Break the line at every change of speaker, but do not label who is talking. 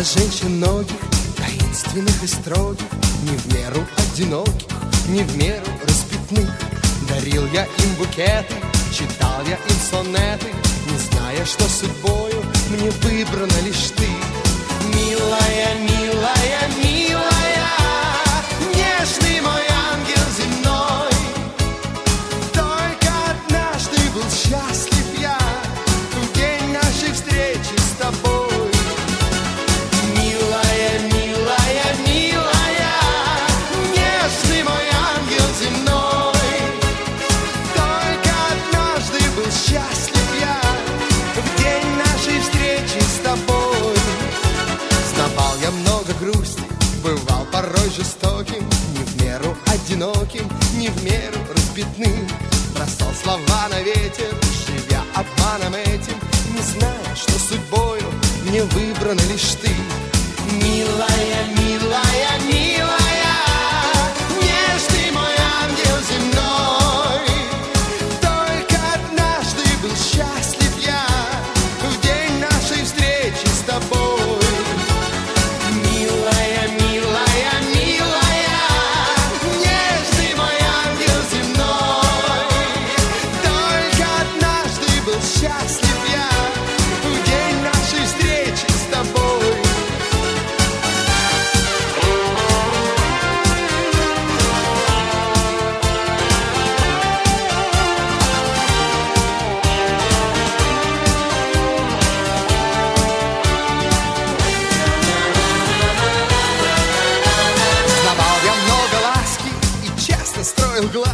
Знавал я женщин многих, таинственных и строгих, не в меру одиноких, не в меру распятных. Дарил я им букеты, читал я им сонеты, не зная, что судьбою мне выбрана лишь ты. Милая, милая, милая, нежный мой ангел земной. Только однажды был счастлив я в день нашей встречи с тобой. Милая, милая, милая, нежный мой ангел земной. Только однажды был счастлив я в день нашей встречи с тобой. Знавал я много грусти, бывал порой жестоким, не в меру одиноким, не в меру разбитным. Бросал слова на ветер, живя обманом этим, не зная, что судьбою мне выбрана лишь ты. Милая, милая, милая, нежный мой ангел земной. Только однажды был счастлив я в день нашей встречи с тобой. Милая, милая, милая, нежный мой ангел земной. Только однажды был счастлив я в день нашей встречи с тобой. Знавал я много ласки и часто строил глазки,